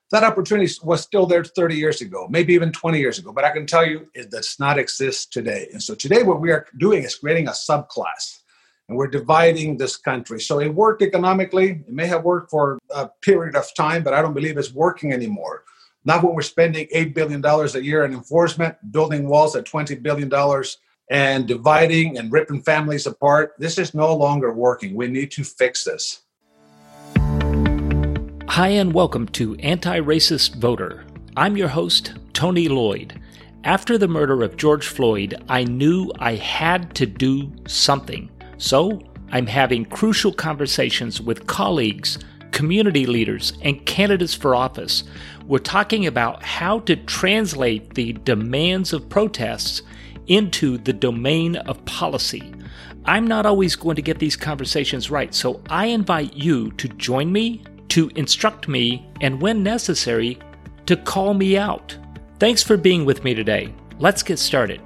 That opportunity was still there 30 years ago, maybe even 20 years ago. But I can tell you it does not exist today. And so today what we are doing is creating a subclass. And we're dividing this country. So it worked economically. It may have worked for a period of time, but I don't believe it's working anymore. Not when we're spending $8 billion a year in enforcement, building walls at $20 billion, and dividing and ripping families apart. This is no longer working. We need to fix this. Hi, and welcome to Anti-Racist Voter. I'm your host, Tony Lloyd. After the murder of George Floyd, I knew I had to do something. So I'm having crucial conversations with colleagues, community leaders, and candidates for office. We're talking about how to translate the demands of protests into the domain of policy. I'm not always going to get these conversations right, so I invite you to join me, to instruct me, and when necessary, to call me out. Thanks for being with me today. Let's get started.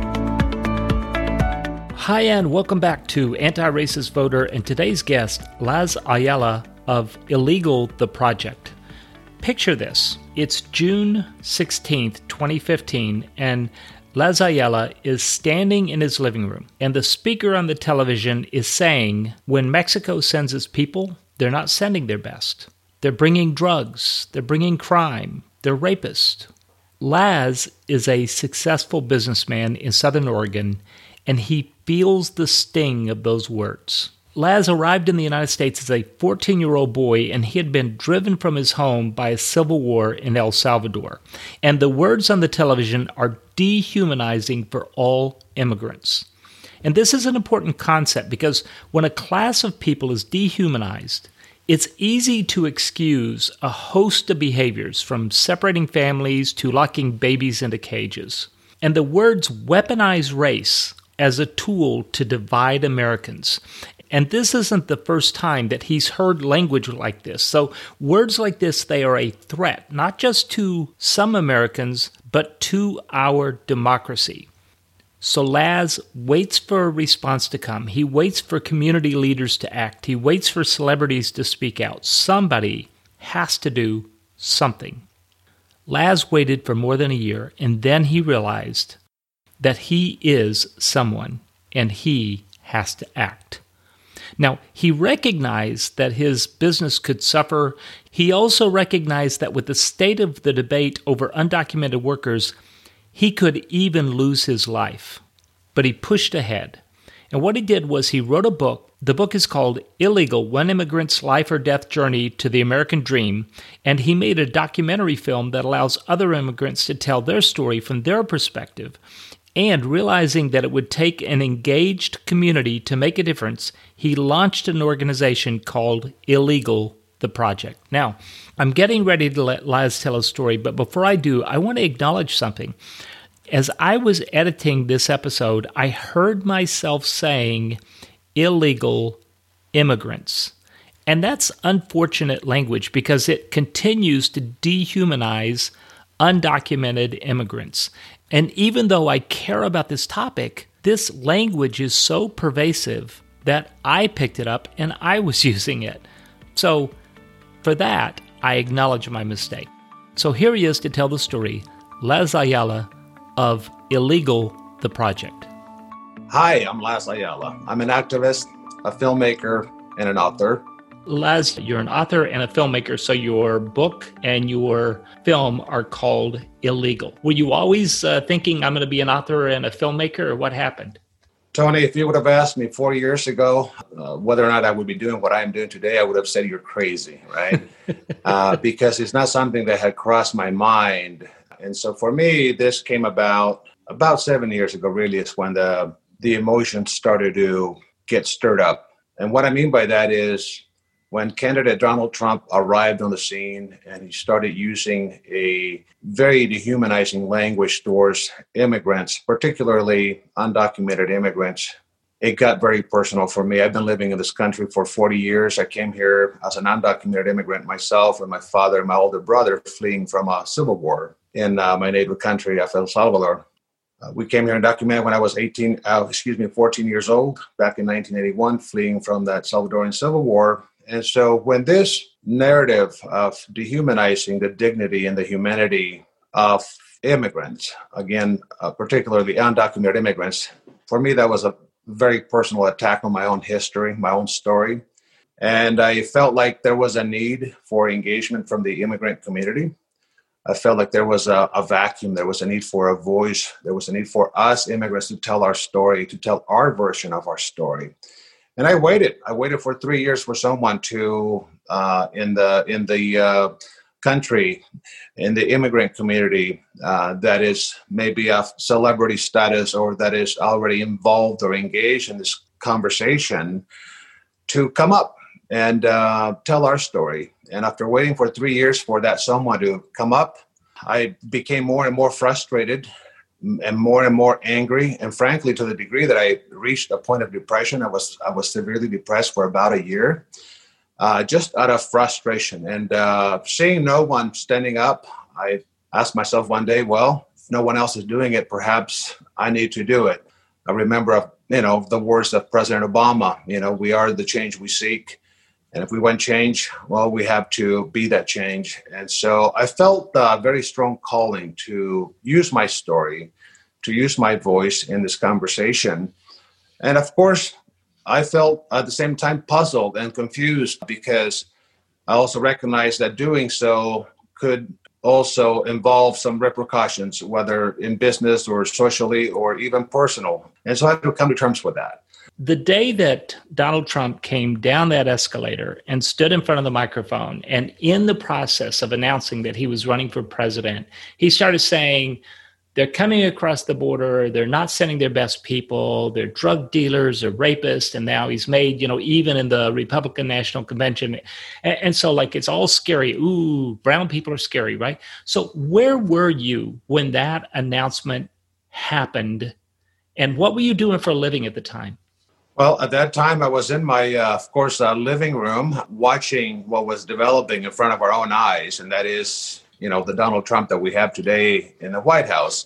Hi, and welcome back to Anti-Racist Voter, and today's guest, Laz Ayala of Illegal, the Project. Picture this. It's June 16th, 2015, and Laz Ayala is standing in his living room, and the speaker on the television is saying, when Mexico sends its people, they're not sending their best. They're bringing drugs. They're bringing crime. They're rapists. Laz is a successful businessman in Southern Oregon, and he feels the sting of those words. Laz arrived in the United States as a 14-year-old boy, and he had been driven from his home by a civil war in El Salvador. And the words on the television are dehumanizing for all immigrants. And this is an important concept because when a class of people is dehumanized, it's easy to excuse a host of behaviors from separating families to locking babies into cages. And the words weaponize race as a tool to divide Americans. And this isn't the first time that he's heard language like this. So words like this, they are a threat, not just to some Americans, but to our democracy. So Laz waits for a response to come. He waits for community leaders to act. He waits for celebrities to speak out. Somebody has to do something. Laz waited for more than a year, and then he realized that he is someone, and he has to act. Now, he recognized that his business could suffer. He also recognized that with the state of the debate over undocumented workers, he could even lose his life. But he pushed ahead. And what he did was he wrote a book. The book is called Illegal, One Immigrant's Life or Death Journey to the American Dream. And he made a documentary film that allows other immigrants to tell their story from their perspective. And realizing that it would take an engaged community to make a difference, he launched an organization called Illegal, the Project. Now, I'm getting ready to let Laz tell his story, but before I do, I want to acknowledge something. As I was editing this episode, I heard myself saying illegal immigrants. And that's unfortunate language because it continues to dehumanize undocumented immigrants. And even though I care about this topic, this language is so pervasive that I picked it up and I was using it. So for that, I acknowledge my mistake. So here he is to tell the story, Laz Ayala of Illegal, the Project. Hi, I'm Laz Ayala. I'm an activist, a filmmaker, and an author. Laz, you're an author and a filmmaker, so your book and your film are called Illegal. Were you always thinking I'm going to be an author and a filmmaker, or what happened? Tony, if you would have asked me 4 years ago whether or not I would be doing what I'm doing today, I would have said you're crazy, right? Because it's not something that had crossed my mind. And so for me, this came about 7 years ago, really, is when the emotions started to get stirred up. And what I mean by that is when candidate Donald Trump arrived on the scene and he started using a very dehumanizing language towards immigrants, particularly undocumented immigrants, it got very personal for me. I've been living in this country for 40 years. I came here as an undocumented immigrant myself, and my father and my older brother fleeing from a civil war in my native country of El Salvador. We came here undocumented when I was 14 years old, back in 1981, fleeing from that Salvadoran Civil War. And so when this narrative of dehumanizing the dignity and the humanity of immigrants, again, particularly undocumented immigrants, for me, that was a very personal attack on my own history, my own story. And I felt like there was a need for engagement from the immigrant community. I felt like there was a vacuum. There was a need for a voice. There was a need for us immigrants to tell our story, to tell our version of our story. And I waited. I waited for 3 years for someone to, in the country, in the immigrant community that is maybe of celebrity status or that is already involved or engaged in this conversation, to come up and tell our story. And after waiting for 3 years for that someone to come up, I became more and more frustrated and more angry. And frankly, to the degree that I reached a point of depression, I was severely depressed for about a year, just out of frustration. And seeing no one standing up, I asked myself one day, well, if no one else is doing it, perhaps I need to do it. I remember, the words of President Obama, we are the change we seek. And if we want change, well, we have to be that change. And so I felt a very strong calling to use my story, to use my voice in this conversation. And of course, I felt at the same time puzzled and confused because I also recognized that doing so could also involve some repercussions, whether in business or socially or even personal. And so I had to come to terms with that. The day that Donald Trump came down that escalator and stood in front of the microphone, and in the process of announcing that he was running for president, he started saying, they're coming across the border, they're not sending their best people, they're drug dealers or rapists, and now he's made, even in the Republican National Convention. And so, it's all scary. Ooh, brown people are scary, right? So where were you when that announcement happened, and what were you doing for a living at the time? Well, at that time, I was in my, living room watching what was developing in front of our own eyes, and that is, the Donald Trump that we have today in the White House.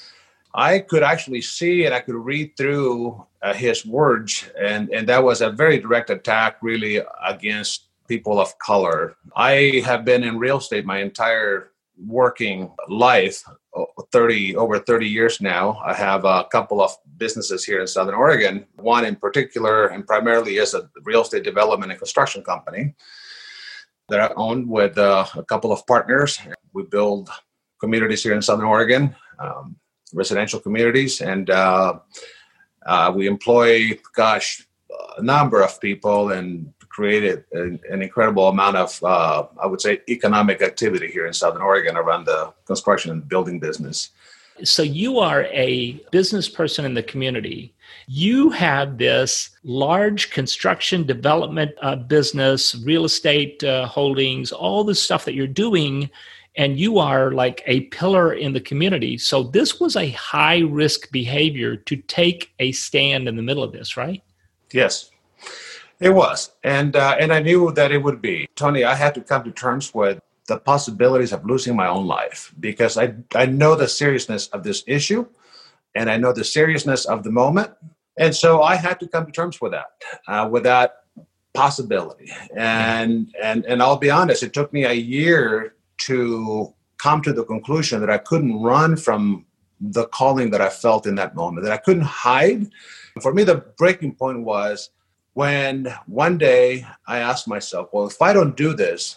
I could actually see and I could read through his words, and that was a very direct attack, really, against people of color. I have been in real estate my entire working life, over 30 years now. I have a couple of businesses here in Southern Oregon, one in particular, and primarily is a real estate development and construction company that I own with a couple of partners. We build communities here in Southern Oregon, residential communities, and we employ, a number of people and created an incredible amount of, I would say, economic activity here in Southern Oregon around the construction and building business. So you are a business person in the community. You have this large construction development business, real estate holdings, all the stuff that you're doing, and you are like a pillar in the community. So this was a high-risk behavior to take a stand in the middle of this, right? Yes. It was, and I knew that it would be. Tony, I had to come to terms with the possibilities of losing my own life because I know the seriousness of this issue, and I know the seriousness of the moment, and so I had to come to terms with that possibility. And I'll be honest, it took me a year to come to the conclusion that I couldn't run from the calling that I felt in that moment, that I couldn't hide. For me, the breaking point was when one day I asked myself, well, if I don't do this,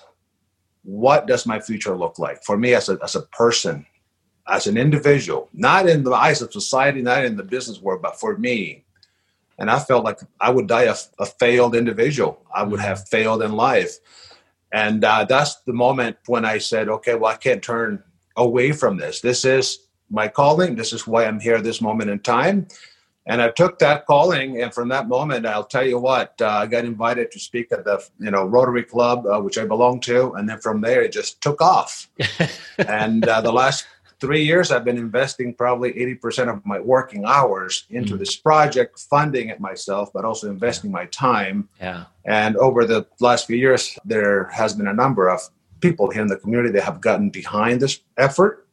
what does my future look like for me as a person, as an individual, not in the eyes of society, not in the business world, but for me. And I felt like I would die a failed individual. I would have failed in life. And that's the moment when I said, okay, well, I can't turn away from this. This is my calling. This is why I'm here at this moment in time. And I took that calling, and from that moment, I'll tell you what, I got invited to speak at the Rotary Club, which I belong to, and then from there, it just took off. And the last 3 years, I've been investing probably 80% of my working hours into this project, funding it myself, but also investing my time. Yeah. And over the last few years, there has been a number of people here in the community that have gotten behind this effort,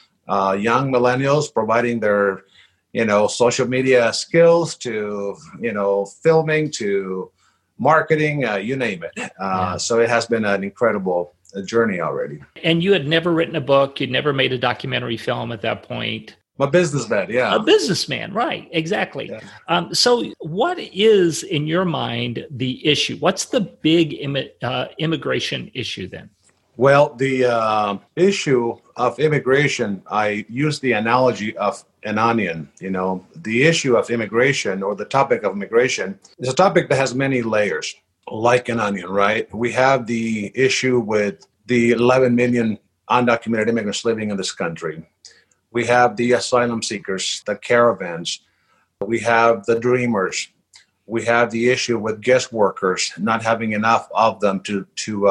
young millennials providing their social media skills to, filming, to marketing, you name it. So it has been an incredible journey already. And you had never written a book. You'd never made a documentary film at that point. I'm a businessman, yeah. A businessman, right, exactly. Yeah. So what is, in your mind, the issue? What's the big immigration issue then? Well, the issue of immigration, I use the analogy of an onion. You know, the issue of immigration, or the topic of immigration, is a topic that has many layers, like an onion, right? We have the issue with the 11 million undocumented immigrants living in this country. We have the asylum seekers, the caravans. We have the dreamers. We have the issue with guest workers, not having enough of them to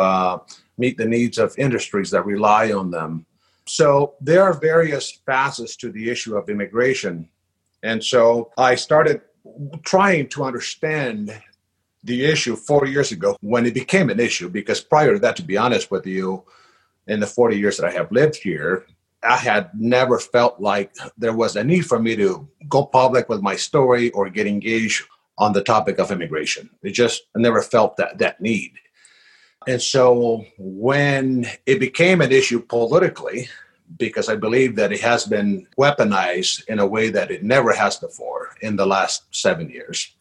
meet the needs of industries that rely on them. So there are various facets to the issue of immigration. And so I started trying to understand the issue 4 years ago when it became an issue, because prior to that, to be honest with you, in the 40 years that I have lived here, I had never felt like there was a need for me to go public with my story or get engaged on the topic of immigration. I never felt that need. And so when it became an issue politically, because I believe that it has been weaponized in a way that it never has before in the last 7 years,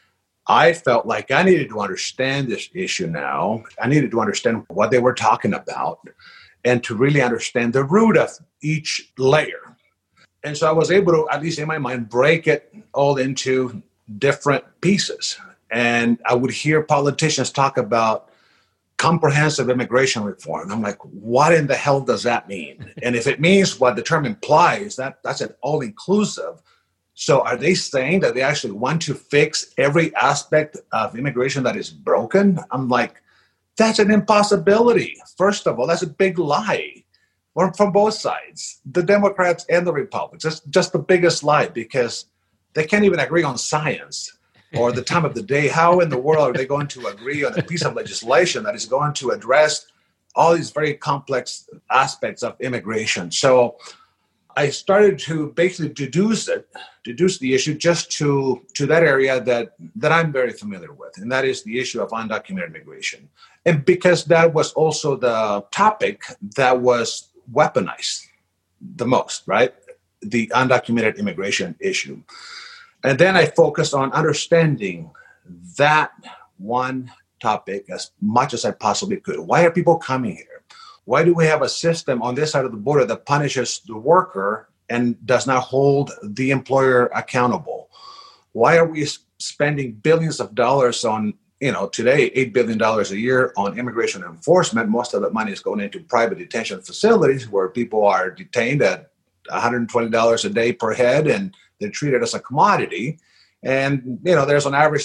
I felt like I needed to understand this issue now. I needed to understand what they were talking about and to really understand the root of each layer. And so I was able to, at least in my mind, break it all into different pieces. And I would hear politicians talk about comprehensive immigration reform. I'm like, what in the hell does that mean? And if it means what the term implies, that's an all-inclusive. So are they saying that they actually want to fix every aspect of immigration that is broken? I'm like, that's an impossibility. First of all, that's a big lie from both sides, the Democrats and the Republicans. That's just the biggest lie, because they can't even agree on science or the time of the day. How in the world are they going to agree on a piece of legislation that is going to address all these very complex aspects of immigration? So I started to basically deduce the issue just to that area that I'm very familiar with, and that is the issue of undocumented immigration. And because that was also the topic that was weaponized the most, right? The undocumented immigration issue. And then I focused on understanding that one topic as much as I possibly could. Why are people coming here? Why do we have a system on this side of the border that punishes the worker and does not hold the employer accountable? Why are we spending billions of dollars on, today, $8 billion a year on immigration enforcement? Most of that money is going into private detention facilities where people are detained at $120 a day per head, and they're treated as a commodity. And, there's on average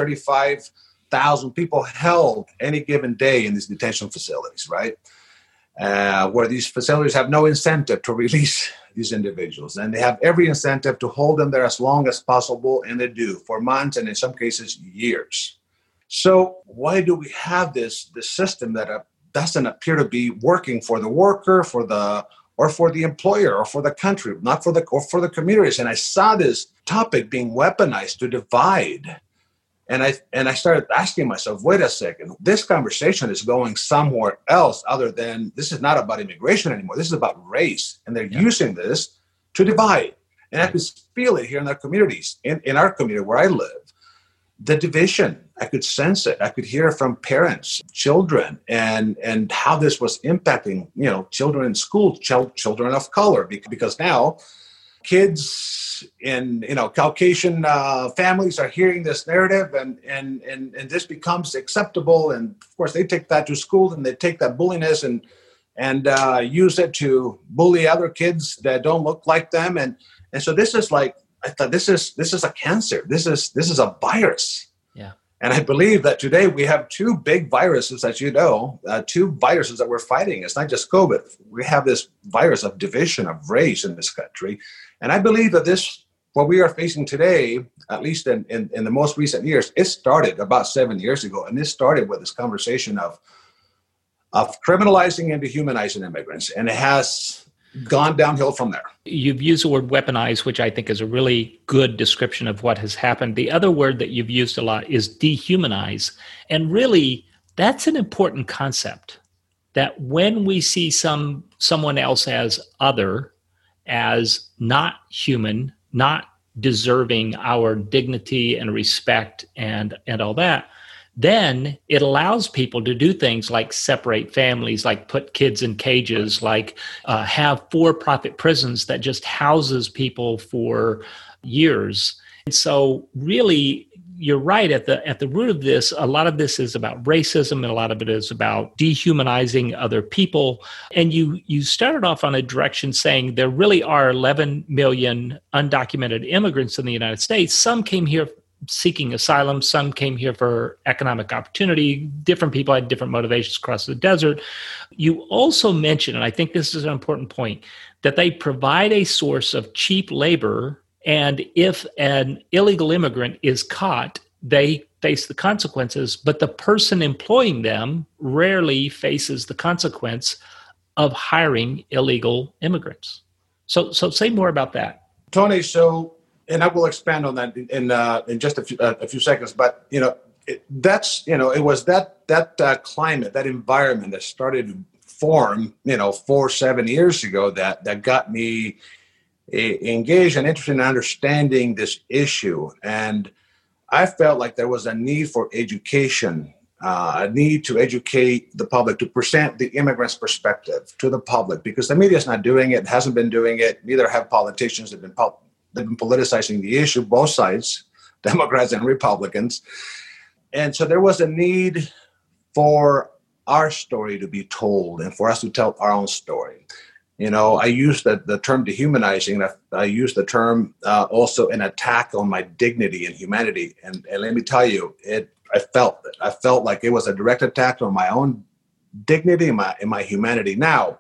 35,000 people held any given day in these detention facilities, right? Where these facilities have no incentive to release these individuals. And they have every incentive to hold them there as long as possible, and they do, for months and in some cases years. So why do we have this system that doesn't appear to be working for the worker, or for the employer, or for the country, or for the communities? And I saw this topic being weaponized to divide. And I started asking myself, wait a second, this conversation is going somewhere else other than, this is not about immigration anymore. This is about race. And they're using this to divide. And I could feel it here in our communities, in our community where I live. The division, I could sense it. I could hear it from parents, children, and how this was impacting, children in school, children of color, because now kids in, Caucasian families are hearing this narrative, and this becomes acceptable. And of course, they take that to school, and they take that bulliness and use it to bully other kids that don't look like them. And so this is like, I thought, this is a cancer. This is a virus. Yeah. And I believe that today we have two big viruses, as two viruses that we're fighting. It's not just COVID. We have this virus of division, of race in this country. And I believe that what we are facing today, at least in the most recent years, it started about 7 years ago. And it started with this conversation of criminalizing and dehumanizing immigrants. And it has gone downhill from there. You've used the word weaponize, which I think is a really good description of what has happened. The other word that you've used a lot is dehumanize. And really, that's an important concept, that when we see someone else as other, as not human, not deserving our dignity and respect and all that, then it allows people to do things like separate families, like put kids in cages, like have for-profit prisons that just houses people for years. And so really, you're right, at the root of this, a lot of this is about racism, and a lot of it is about dehumanizing other people. And you started off on a direction saying there really are 11 million undocumented immigrants in the United States. Some came here seeking asylum, some came here for economic opportunity. Different people had different motivations across the desert. You also mentioned, and I think this is an important point, that they provide a source of cheap labor. And if an illegal immigrant is caught, they face the consequences, but the person employing them rarely faces the consequence of hiring illegal immigrants. So say more about that. Tony, and I will expand on that in just a few seconds, but it was that climate, that environment that started to form 7 years ago that got me engaged and interested in understanding this issue. And I felt like there was a need for education, a need to educate the public, to present the immigrant's perspective to the public, because the media is not doing it, hasn't been doing it, neither have politicians. They've been politicizing the issue, both sides, Democrats and Republicans. And so there was a need for our story to be told and for us to tell our own story. I use the term dehumanizing. I use the term also an attack on my dignity and humanity. And let me tell you, I felt it. I felt like it was a direct attack on my own dignity and my humanity. Now,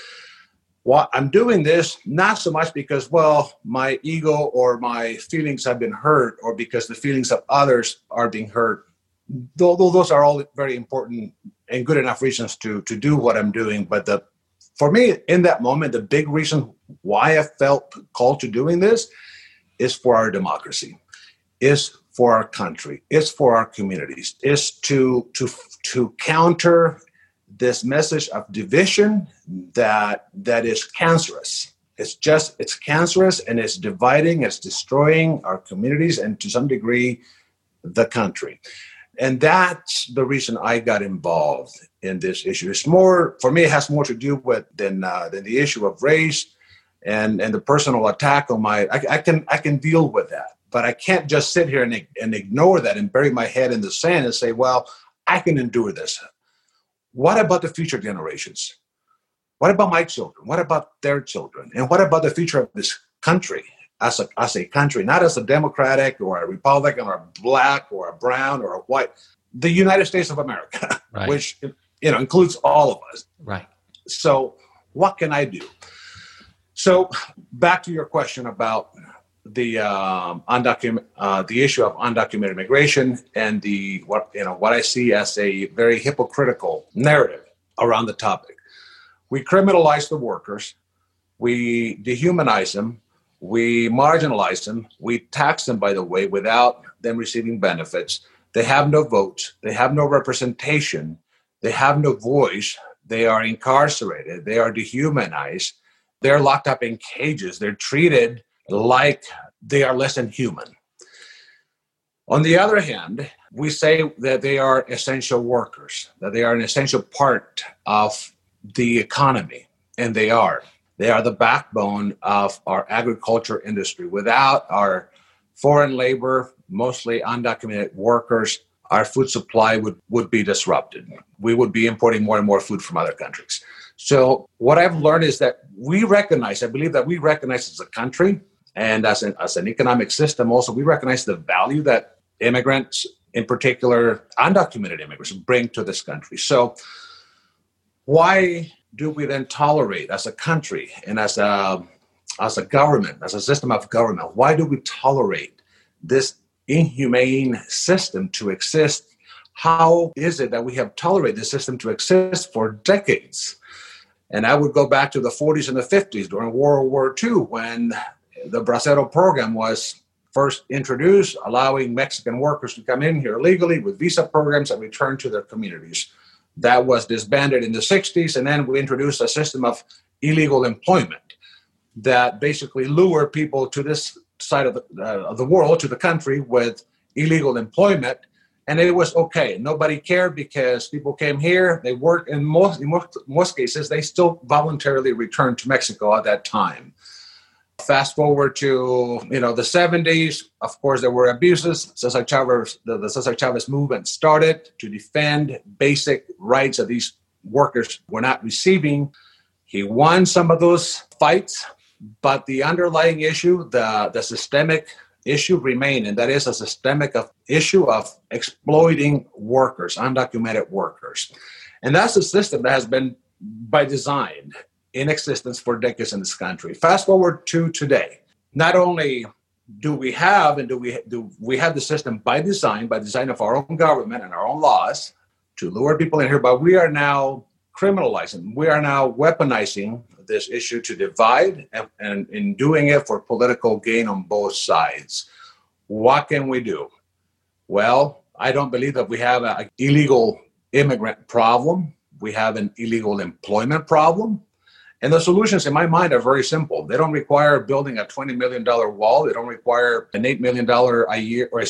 I'm doing this not so much because, my ego or my feelings have been hurt, or because the feelings of others are being hurt. Though those are all very important and good enough reasons to do what I'm doing. But for me, in that moment, the big reason why I felt called to doing this is for our democracy, is for our country, is for our communities, is to counter this message of division that is cancerous. It's cancerous, and it's dividing, it's destroying our communities and to some degree the country. And that's the reason I got involved in this issue. It's more, for me, it has more to do with than the issue of race and the personal attack on I can deal with that, but I can't just sit here and ignore that and bury my head in the sand and say, I can endure this. What about the future generations? What about my children? What about their children? And what about the future of this country as a country, not as a Democratic or a Republican or a black or a brown or a white, the United States of America, right, which includes all of us. Right. So what can I do? So back to your question about the issue of undocumented immigration and what I see as a very hypocritical narrative around the topic. We criminalize the workers, we dehumanize them, we marginalize them, we tax them, by the way, without them receiving benefits. They have no votes, they have no representation, they have no voice, they are incarcerated, they are dehumanized, they're locked up in cages, they're treated like they are less than human. On the other hand, we say that they are essential workers, that they are an essential part of the economy, and they are. They are the backbone of our agriculture industry. Without our foreign labor, mostly undocumented workers, our food supply would be disrupted. We would be importing more and more food from other countries. So what I've learned is that I believe that we recognize as a country and as an economic system also, we recognize the value that immigrants, in particular undocumented immigrants, bring to this country. So why do we then tolerate as a country and as a government, as a system of government, why do we tolerate this inhumane system to exist? How is it that we have tolerated this system to exist for decades? And I would go back to the 40s and the 50s during World War II when the Bracero program was first introduced, allowing Mexican workers to come in here legally with visa programs and return to their communities. That was disbanded in the 60s, and then we introduced a system of illegal employment that basically lured people to this side of the world, to the country, with illegal employment. And it was okay. Nobody cared because people came here, they worked. In most cases, they still voluntarily returned to Mexico at that time. Fast forward to the 70s. Of course, there were abuses. The Cesar Chavez movement started to defend basic rights that these workers were not receiving. He won some of those fights, but the underlying issue, the systemic issue remained, and that is a systemic issue of exploiting workers, undocumented workers. And that's a system that has been, by design, in existence for decades in this country. Fast forward to today. Not only do we have the system by design of our own government and our own laws to lure people in here, but we are now criminalizing, we are now weaponizing this issue to divide, and in doing it for political gain on both sides. What can we do? Well, I don't believe that we have an illegal immigrant problem. We have an illegal employment problem. And the solutions, in my mind, are very simple. They don't require building a $20 million wall. They don't require an $8 million a year, an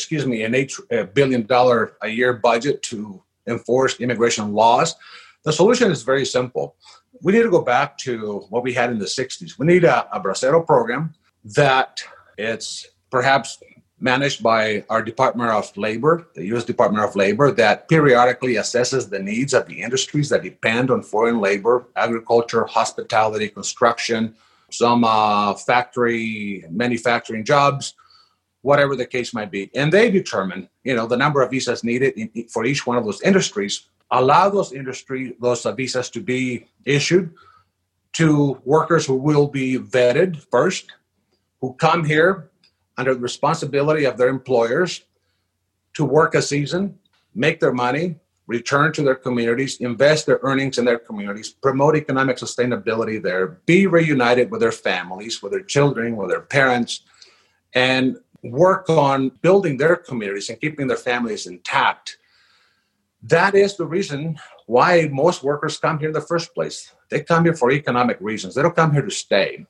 $8 billion a year budget to enforce immigration laws. The solution is very simple. We need to go back to what we had in the 60s. We need a Bracero program that it's perhaps managed by our Department of Labor, the U.S. Department of Labor, that periodically assesses the needs of the industries that depend on foreign labor: agriculture, hospitality, construction, some factory, manufacturing jobs, whatever the case might be. And they determine, the number of visas needed for each one of those industries, allow those visas to be issued to workers who will be vetted first, who come here under the responsibility of their employers to work a season, make their money, return to their communities, invest their earnings in their communities, promote economic sustainability there, be reunited with their families, with their children, with their parents, and work on building their communities and keeping their families intact. That is the reason why most workers come here in the first place. They come here for economic reasons. They don't come here to stay.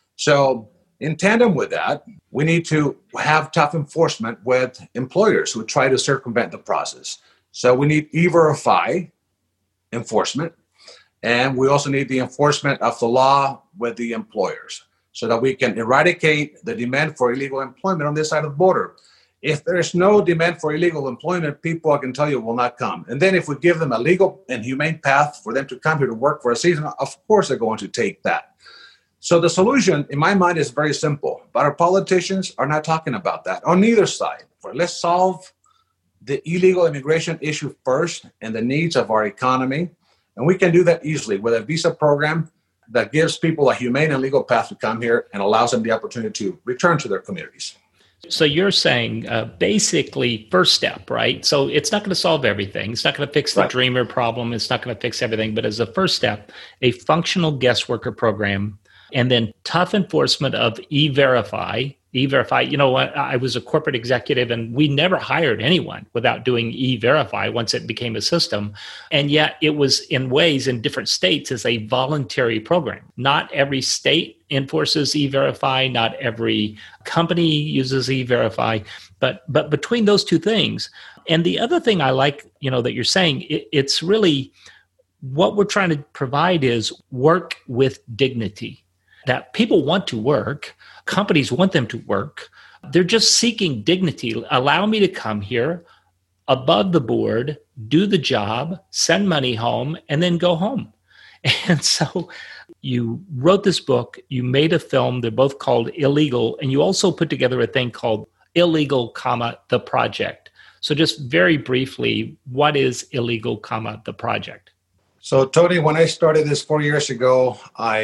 So in tandem with that, we need to have tough enforcement with employers who try to circumvent the process. So we need E-Verify enforcement, and we also need the enforcement of the law with the employers so that we can eradicate the demand for illegal employment on this side of the border. If there's no demand for illegal employment, people, I can tell you, will not come. And then if we give them a legal and humane path for them to come here to work for a season, of course they're going to take that. So the solution, in my mind, is very simple. But our politicians are not talking about that on either side. Let's solve the illegal immigration issue first and the needs of our economy. And we can do that easily with a visa program that gives people a humane and legal path to come here and allows them the opportunity to return to their communities. So you're saying basically first step, right? So it's not going to solve everything. It's not going to fix the dreamer problem. It's not going to fix everything. But as a first step, a functional guest worker program, and then tough enforcement of E-Verify. E-Verify, I was a corporate executive and we never hired anyone without doing E-Verify once it became a system. And yet it was in ways in different states as a voluntary program. Not every state enforces E-Verify. Not every company uses E-Verify. But between those two things, and the other thing I like, that you're saying, it's really what we're trying to provide is work with dignity. That people want to work, companies want them to work. They're just seeking dignity. Allow me to come here above the board, do the job, send money home, and then go home. And so you wrote this book, you made a film, they're both called Illegal, and you also put together a thing called Illegal, the Project. So just very briefly, what is Illegal, the Project? So, Tony, when I started this 4 years ago,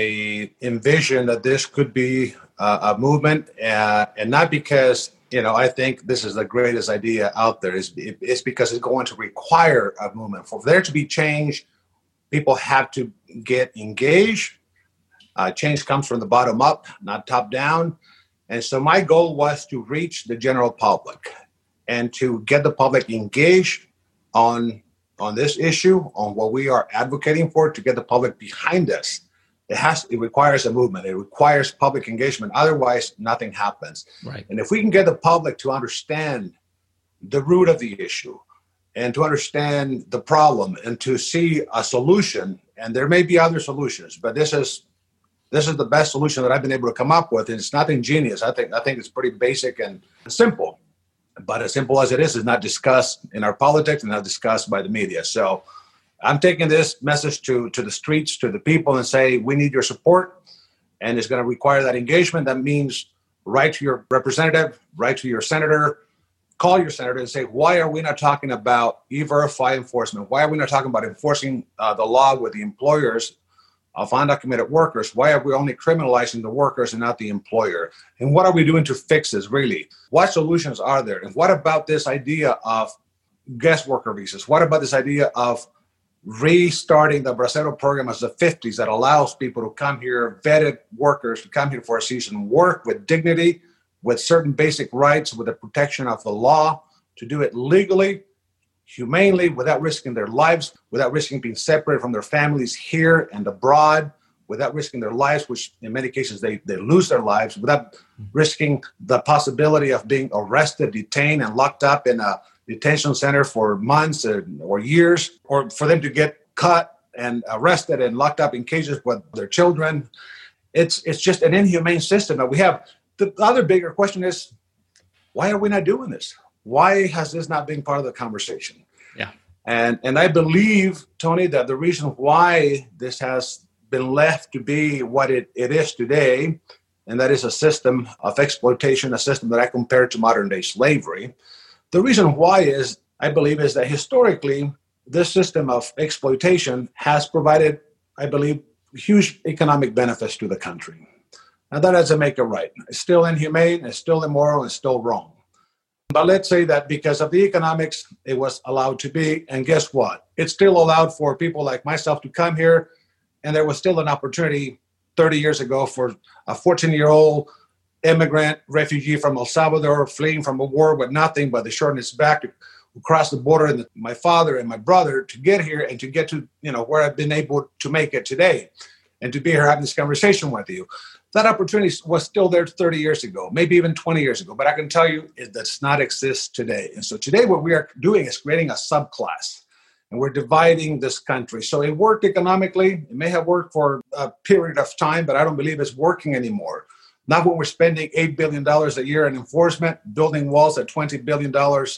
I envisioned that this could be a movement, and not because, I think this is the greatest idea out there. It's because it's going to require a movement. For there to be change, People have to get engaged. Change comes from the bottom up, not top down. And so my goal was to reach the general public and to get the public engaged on this issue, on what we are advocating for, to get the public behind us. It requires a movement. It requires public engagement. Otherwise, nothing happens. Right. And if we can get the public to understand the root of the issue and to understand the problem and to see a solution, and there may be other solutions, but this is the best solution that I've been able to come up with. And it's nothing genius. I think it's pretty basic and simple. But as simple as it is not discussed in our politics and not discussed by the media. So I'm taking this message to the streets, to the people, and say, we need your support. And it's going to require that engagement. That means write to your representative, write to your senator, call your senator and say, why are we not talking about E-Verify enforcement? Why are we not talking about enforcing the law with the employers of undocumented workers? Why are we only criminalizing the workers and not the employer? And what are we doing to fix this, really? What solutions are there? And what about this idea of guest worker visas? What about this idea of restarting the Bracero program as the 50s that allows people to come here, vetted workers to come here for a season, work with dignity, with certain basic rights, with the protection of the law, to do it legally, humanely, without risking their lives, without risking being separated from their families here and abroad, without risking their lives, which in many cases they lose their lives, without risking the possibility of being arrested, detained, and locked up in a detention center for months or years, or for them to get caught and arrested and locked up in cages with their children. It's just an inhumane system that we have. The other bigger question is, why are we not doing this? Why has this not been part of the conversation? Yeah. And I believe, Tony, that the reason why this has been left to be what it is today, and that is a system of exploitation, a system that I compare to modern day slavery. The reason why I believe, is that historically, this system of exploitation has provided, I believe, huge economic benefits to the country. Now, that doesn't make it right. It's still inhumane, it's still immoral, it's still wrong. But let's say that because of the economics, it was allowed to be. And guess what? It's still allowed for people like myself to come here. And there was still an opportunity 30 years ago for a 14-year-old immigrant refugee from El Salvador fleeing from a war with nothing but the short in his back to cross the border, and my father and my brother to get here and to get to, where I've been able to make it today and to be here having this conversation with you. That opportunity was still there 30 years ago, maybe even 20 years ago. But I can tell you it does not exist today. And so today what we are doing is creating a subclass. And we're dividing this country. So it worked economically. It may have worked for a period of time, but I don't believe it's working anymore. Not when we're spending $8 billion a year in enforcement, building walls at $20 billion,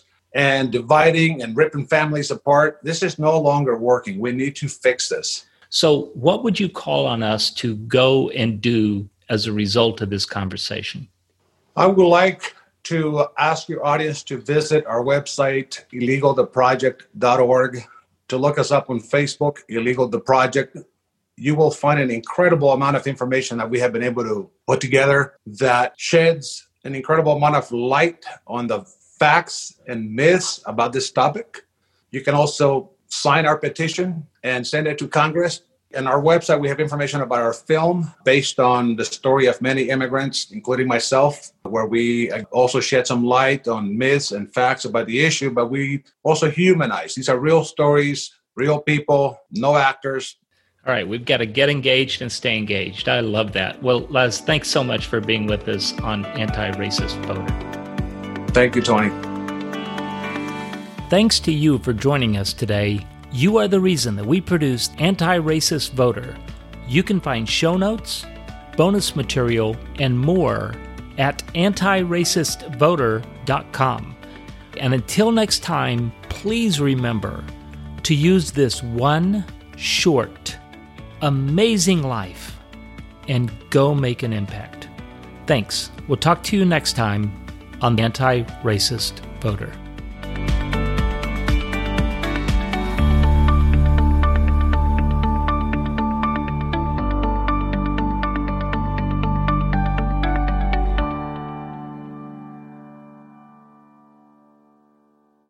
and dividing and ripping families apart. This is no longer working. We need to fix this. So what would you call on us to go and do as a result of this conversation? I would like to ask your audience to visit our website, illegaltheproject.org, to look us up on Facebook, Illegal the Project. You will find an incredible amount of information that we have been able to put together that sheds an incredible amount of light on the facts and myths about this topic. You can also sign our petition and send it to Congress. On our website, we have information about our film based on the story of many immigrants, including myself, where we also shed some light on myths and facts about the issue, but we also humanize. These are real stories, real people, no actors. All right, we've got to get engaged and stay engaged. I love that. Well, Les, thanks so much for being with us on Anti-Racist Voter. Thank you, Tony. Thanks to you for joining us today. You are the reason that we produced Anti-Racist Voter. You can find show notes, bonus material, and more at antiracistvoter.com. And until next time, please remember to use this one short, amazing life and go make an impact. Thanks. We'll talk to you next time on the Anti-Racist Voter.